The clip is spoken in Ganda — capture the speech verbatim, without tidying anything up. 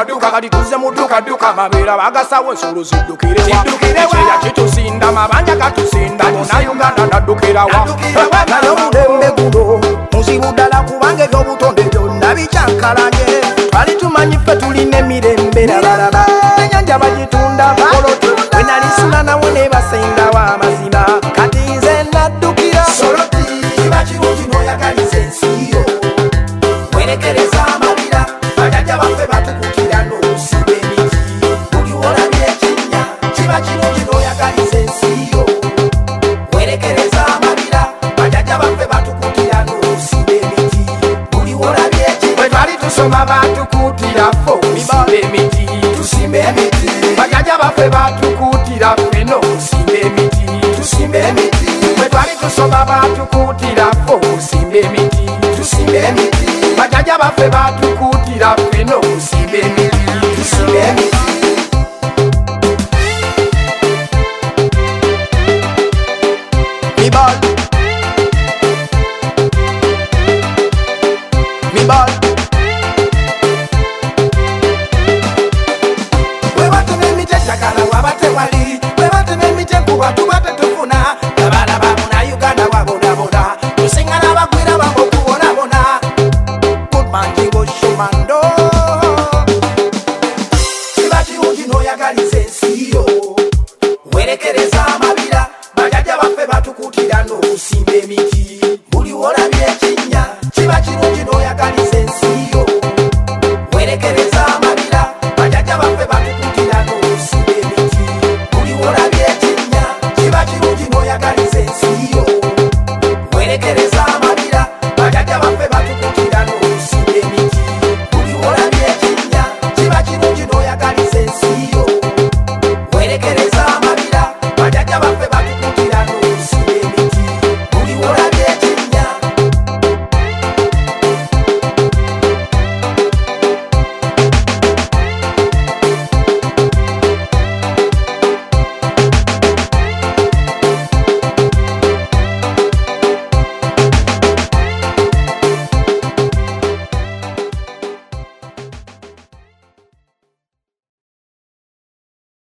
duka duka kati tuze mu duka duka mabeera bagasawo ensolo ziddukire wa kitusinda mabanja katusinda muna Uganda naddukira wa nayo mulembe guno muzibu ddala kubanga ebyobutonde byonna bikyankalanye twali tumanyi ffe tulina emirembe rabalaba enyanja bagitunda bakoloto bwe nali sula nawo ne basendawo amazima kati nze naddukira soloti bakirungi n'oyagaliza ensiyo werekereza amabira bajajja baffe batukukira n'okusiba emiti buli wolabye ekinnya kiba kirungi n'oyagaliza ensiyo werekereza amabira bajajja baffe batukukira n'okusiba emiti buli wolabye ekinnya bwe twali tusoma batukutira ffe okusiba emiti tusimba emiti bajajja baffe batukutira ffeno okusimba emiti tusimba emiti bwe twali tusoma batukutira ffe okusimba emiti tusimba emiti bajajja baffe batukutira ffeno okusimba emiti tusimba emiti mibal mibal webatema emiti eddagala waba tewali webatema emiti enkuba tuba tetufuna abaana ba Munnayuganda wabonabona tusiŋŋana bagwira bango kubonabona manjigo shumando kiba kirungi n'oyagaliza ensiyo werekereza amabira bajajja baffe batukutira n'okusimba emiti buli wolabye ekinnya kiba kirungi n'oyagaliza